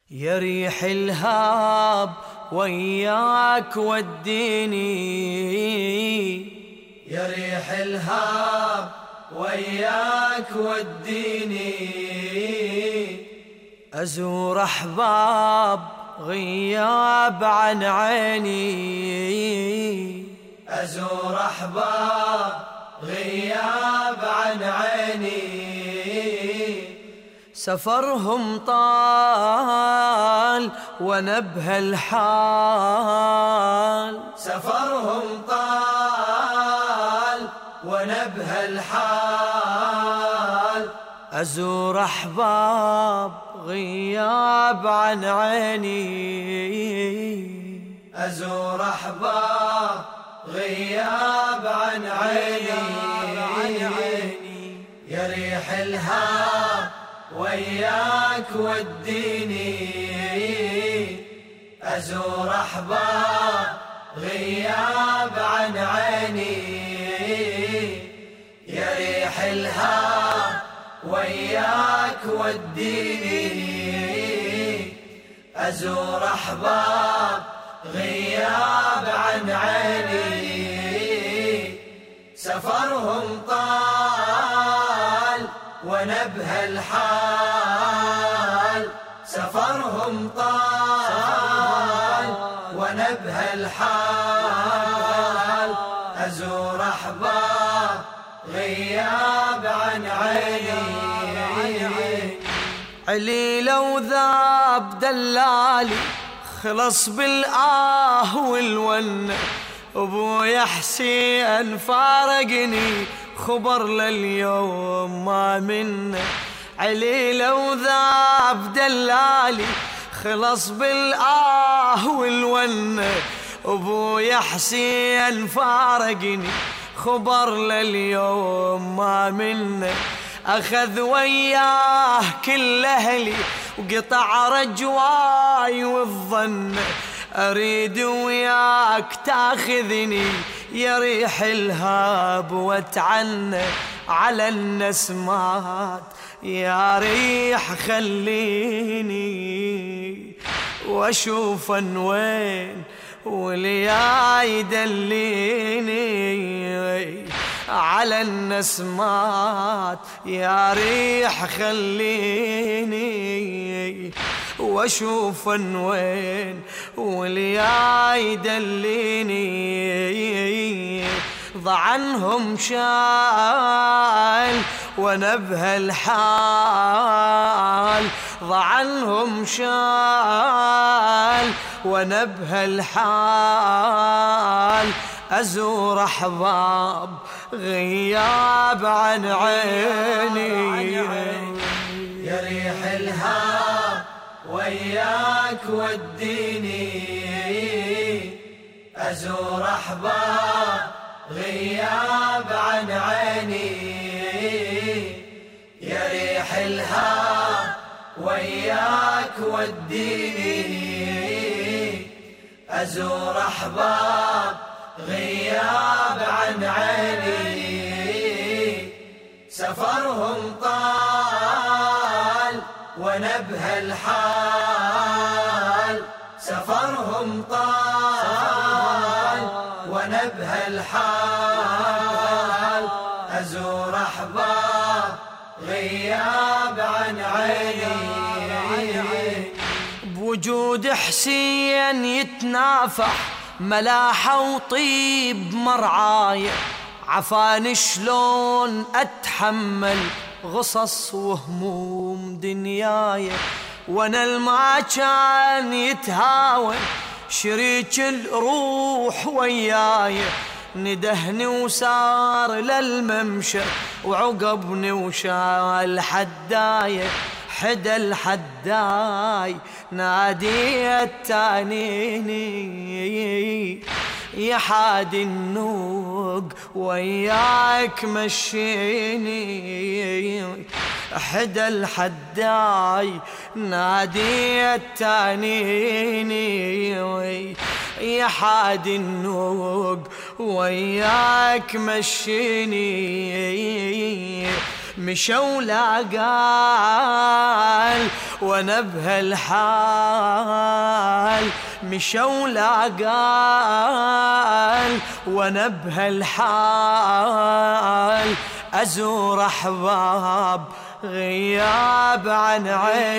يا ريح الهاب وياك وديني، يا ريح الهاب وياك وديني، أزور أحباب غياب عن عيني، أزور أحباب غياب عن عيني، سفرهم طال وانا بهالحال، سفرهم طال وانا بهالحال، أزور أحباب غياب عن عيني، أزور أحباب غياب عن عيني، يا ريح الهاب وياك وديني، أزور أحباب غياب عن عيني، يا ريح الهاب وياك وديني، أزور أحباب غياب عن عيني، سفرهم طال وانا بهالحال، سفرهم طال وانا بهالحال، أزور أحباب غياب عن عيني، علي لو ذاب دلالي خلص بالآه والون، أبويا حسين فارقني خبر لليوم ما منه، علي لو ذاب دلالي خلص بالآه والون، أبويا حسين فارقني خبر لليوم ما منه، أخذ وياه كل أهلي وقطع رجواي والظن، أريد وياك تاخذني يا ريح الهاب واتعنى على النسمات، يا ريح خليني واشوفن وين واليا يدليني على النسمات، يا ريح خليني واشوفن وين واليا يدليني، ضع عنهم شال وانا بهالحال، ضع عنهم شال وانا بهالحال، أزور أحباب غياب عن عيني، يا ريح الهاب وياك وديني، أزور أحباب غياب عن عيني، يا ريح الهاب وياك وديني، أزور أحباب غياب عن عيني، سفرهم طال وانا بهالحال، سفرهم طال وانا بهالحال، أزور أحباب غياب عن عيني، بوجود حسين يتنافح ملاحة وطيب مرعاية، عفاني شلون أتحمل غصص وهموم دنياي، وانا الما كان يتهاون شريك الروح وياي، ندهني وسار للممشى وعقبني وشال حداية، حدا الحداي نادي التانيني، يا حادي النوق وياك مشيني، حدا الحداي نادي التانيني، يا حادي النوق وياك مشيني، مشوا لا قال وانا بهالحال، مشوا لا قال وانا بهالحال، ازور احباب غياب عن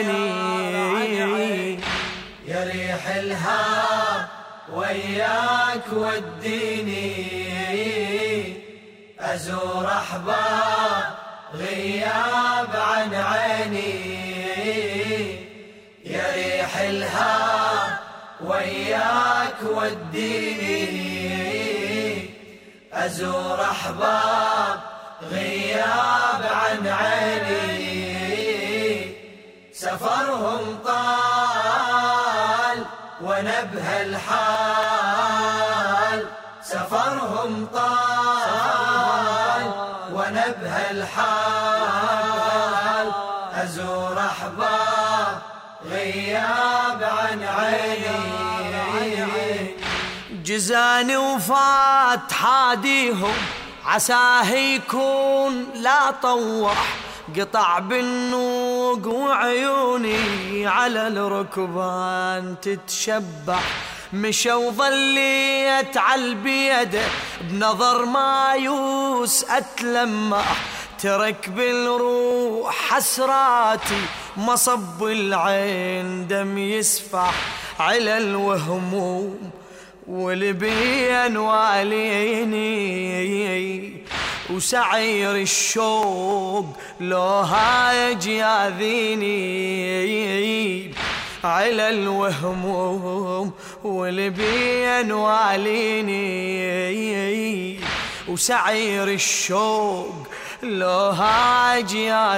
عيني. يا ريح الهاب وياك وديني، ازور احباب غياب عن عيني. يا ريح الهاب وياك وديني، ازور احباب غياب عن عيني. سفرهم طال وانا بهالحال، سفرهم طال وانا بهالحال، ازور احباب غياب عن عيني. جزاني وفات حاديهم عساه يكون لا طوح، قطع بالنوق وعيوني على الركبان تتشبع. مشوا ظليت عالبيده بنظر مايوس اتلمع، ترك بالروح حسراتي مصب العين دم يسفح. على الوهموم والبين واليني، وسعير الشوق لو هاج ياذيني. على الوهموم والبين واليني، وسعير الشوق لو هاج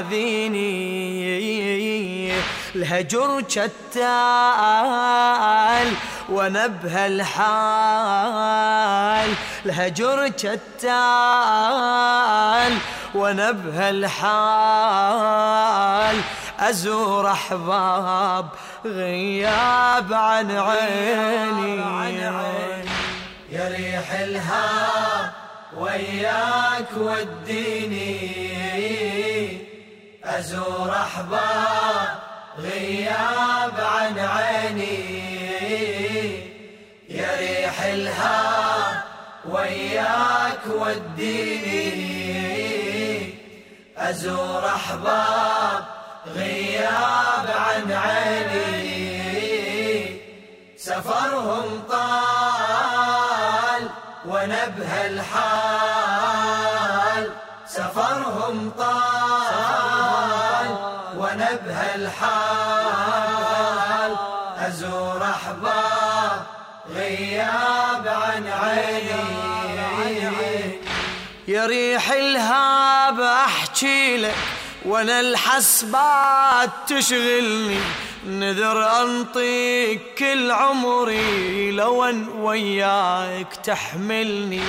ياذيني. الهجر شتال وانا بهالحال، الهجر شتال وانا بهالحال، ازور احباب غياب عن عيني. يا ريح الهاب وياك وديني، ازور احباب غياب عن عيني. يا ريح الهاب وياك وديني، ازور احباب غياب عن عيني. سفرهم طال وانا بهالحال، سفرهم طال وانا بهالحال، ازور احباب غياب عن عيني. يا ريح الهاب احكي لك وانا الحسبات تشغلني، نذر انطيك كل عمري لو ان وياك تحملني.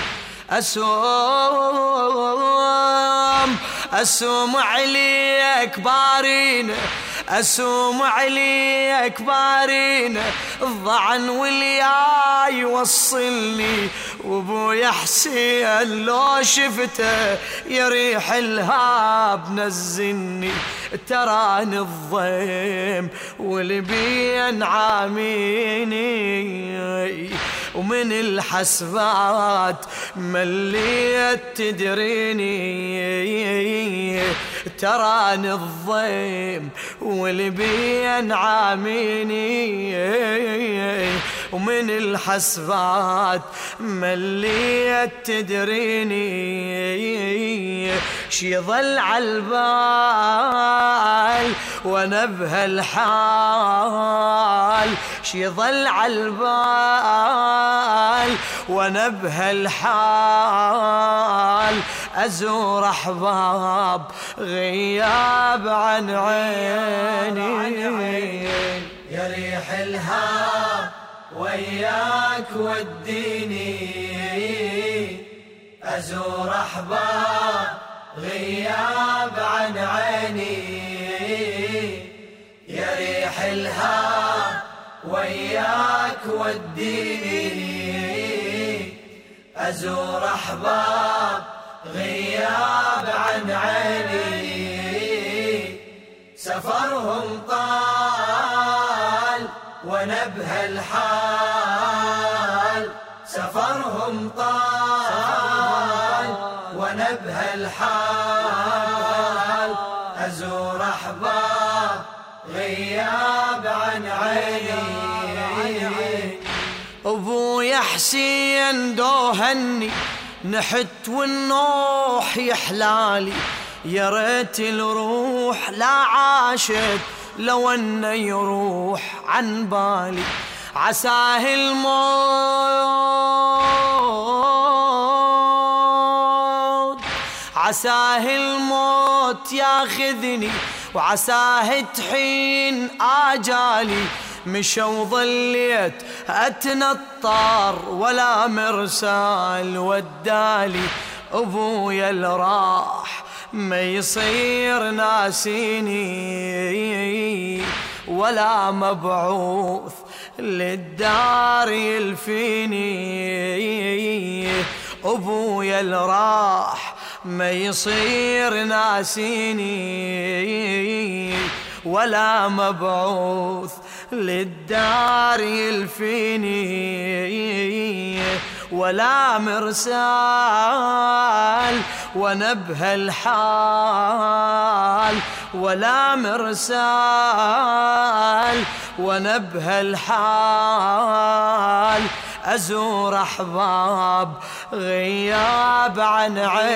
أسوم عليك بارينا، أسوم عليك بارينا، الضعن واليا يوصلني. وابويا حسين لو شفته يا ريح الهاب نزلني. تراني الضيم والبين عاميني، ومن الحسبات مليت تدريني. تراني الضيم والبين عاميني، ومن الحسبات مليت تدريني. شي ظل عالبال وانا بهالحال، شي ظل عالبال وانا بهالحال، ازور احباب غياب عن عيني. يا ريح الهاب وياك وديني، ازور احباب غياب عن عيني. يا ريح الهاب وياك وديني، ازور احباب غياب عن عيني. سفرهم طال ونبه الحال، سفرهم طال ونبه الحال، أزور أحباب غياب عن عيني. أبويا حسين دوهني نحت والنوح يحلالي، يا ريت الروح لا عاشت لو انه يروح عن بالي، عساه الموت عساه الموت ياخذني، وعساه تحين آجالي، مشى وظليت أتنطر ولا مرسال ودالي، أبويا اللي راح ما يصير ناسيني، ولا مبعوث للدار يلفيني، أبويا اللي راح ما يصير ناسيني، ولا مبعوث للدار يلفيني، ولا مرسال ونبه الحال، ولا مرسال ونبه الحال، أزور أحباب غياب عن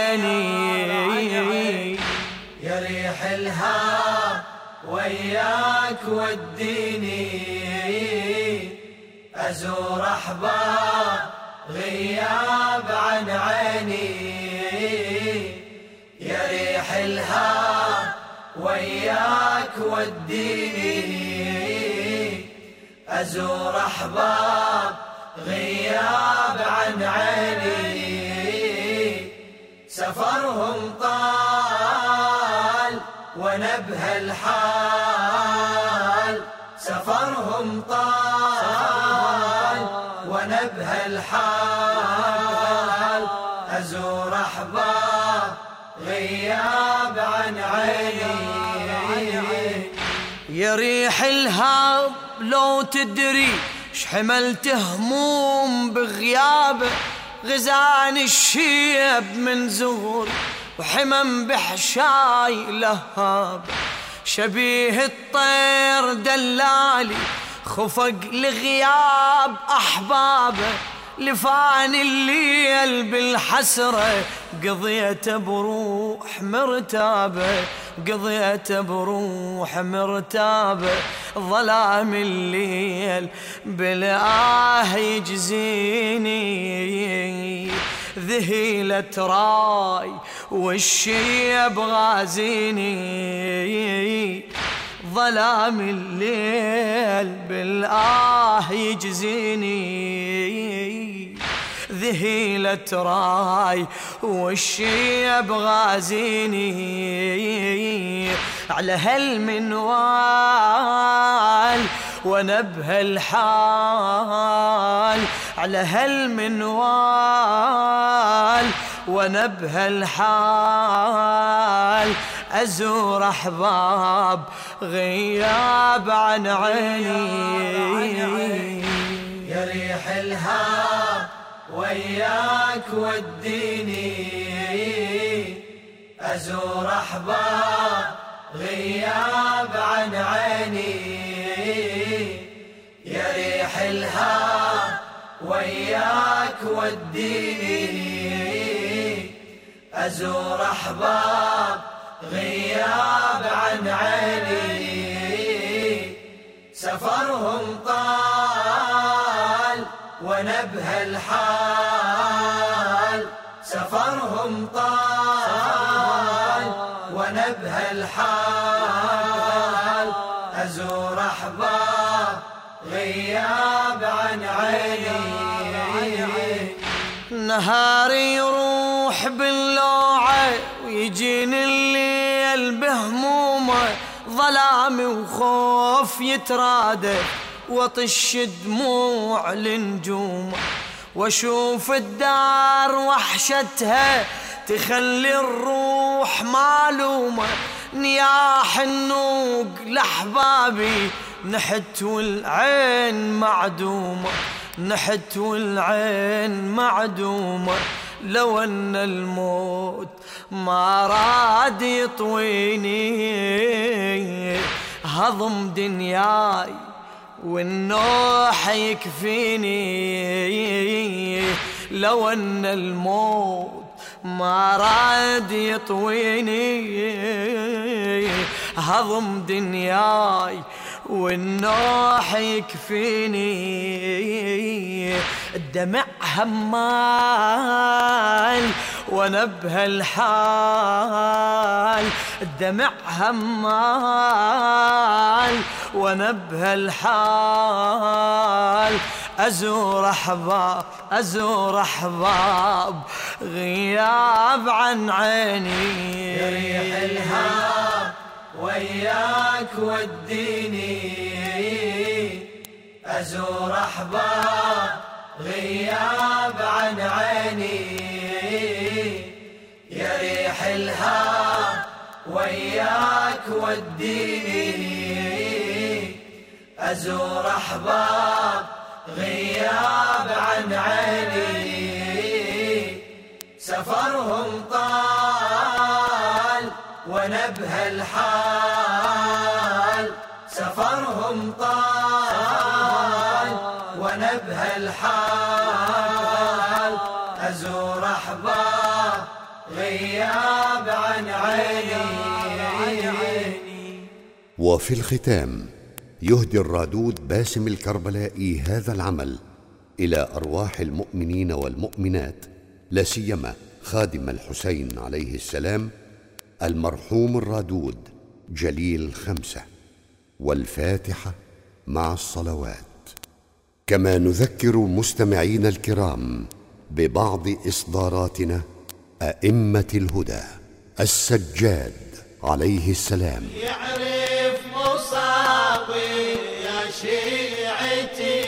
عيني. يا ريح الهاب وياك وديني، أزور أحباب غياب عن عيني. يا ريح الهاب وياك وديني، أزور أحباب غياب عن عيني، سفرهم طال ونبه الحال، سفرهم طال ونبه الحال، أزور أحباب غياب عن عيني. يا ريح الهاب لو تدري شحملت هموم بغيابه، غزان الشيب من زور وحمم بحشاي لهاب، شبيه الطير دلالي خفق لغياب أحبابه، لفان الليل بالحسرة قضيت بروح مرتابة، قضيت بروح مرتابة، ظلام الليل بالآه يجزيني، ذهيلة راي والشيب غازيني، ظلام الليل بالآه يجزيني، ذهيلة راي والشيب غازيني، على هالمنوال ونبه الحال، على هالمنوال ونبه الحال، أزور أحباب غياب عن عيني. يا ريح الهاب وياك وديني، أزور أحباب غياب عن عيني. يا ريح الهاب وياك وديني، أزور أحباب غياب عن عيني، سفرهم طال ونبه الحال، سفرهم طال ونبه الحال، أزور أحباب غياب عن عيني. نهار يروح باللوعة ويجيني الليل بهمومه، ظلامي وخوف يترادف وطش دموع لنجومه، واشوف الدار وحشتها تخلي الروح معلومة، نياح النوق لأحبابي نحت والعين معدومة، نحت والعين معدومة. لو أن الموت ما راد يطويني هضم دنياي والنوح يكفيني. لو أن الموت ما راد يطويني هضم دنياي والنوح يكفيني. الدمع همال وانا بهالحال، الدمع همال وانا بهالحال. ازور احباب ازور احباب غياب عن عيني. يا ريح الهاب وياك وديني، ازور احباب غياب عن عيني. يا ريح الهاب وياك وديني، ازور احباب غياب عن عيني. سفرهم طال وانا بهالحال، سفرهم طال وانا بهالحال. ازور احباب غياب عن عيني. وفي الختام يهدي الرادود باسم الكربلائي هذا العمل إلى أرواح المؤمنين والمؤمنات، لا سيما خادم الحسين عليه السلام المرحوم الرادود جليل 5، والفاتحة مع الصلوات. كما نذكر مستمعين الكرام ببعض إصداراتنا أئمة الهدى. السجاد عليه السلام: يعرف مصابي يا شيعتي،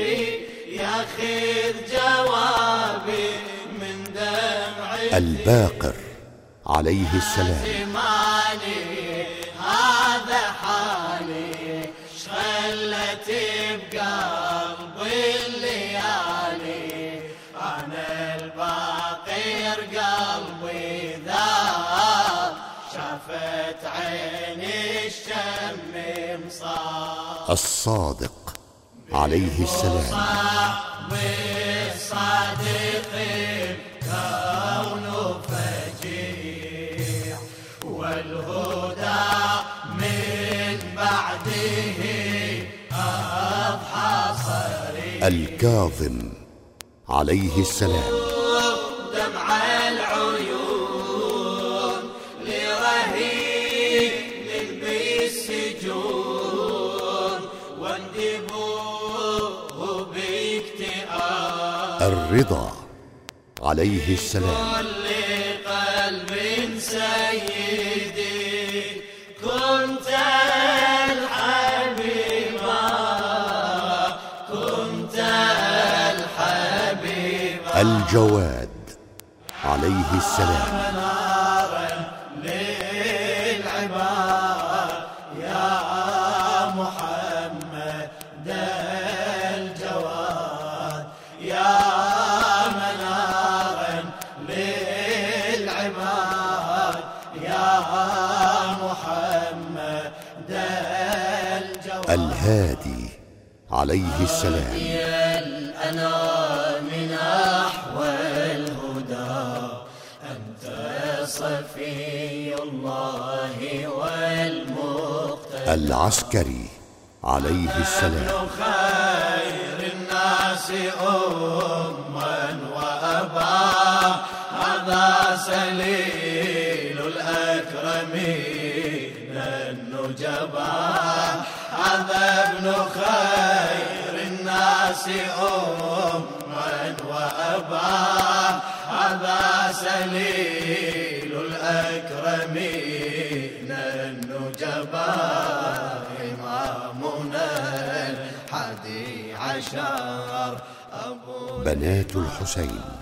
ياخذ جوابي من دمعتي. الباقر عليه السلام: هذا حالي شغلت بقلبي الليالي. أنا الباقر قلبي ذاب، شافت عيني الشم مصاب. الصادق عليه السلام: بالصادق كونه فجيع، والهدى من بعده أضحى صريع. الكاظم عليه السلام: دمع العيون لرهيب بالسجون، واندبوه باكتئاب. الرضا عليه السلام: كل قلب سيدي كنت الحبيبا، كنت الحبيبا. الجواد عليه السلام: منارا للعباد يا محمد الجواد. يا منارا للعباد يا محمد الجواد. الهادي عليه السلام: الأنام نحو الهدى، أنت صفي الله والمقتدى. العسكري عليه السلام: خير الناس أما وأبا، هذا سليل الأكرمين النجبا. هذا ابن خير الناس أما وأبا، هذا سليل الأكرمين النجبا. إمامنا الحادي عشر بنات الحسين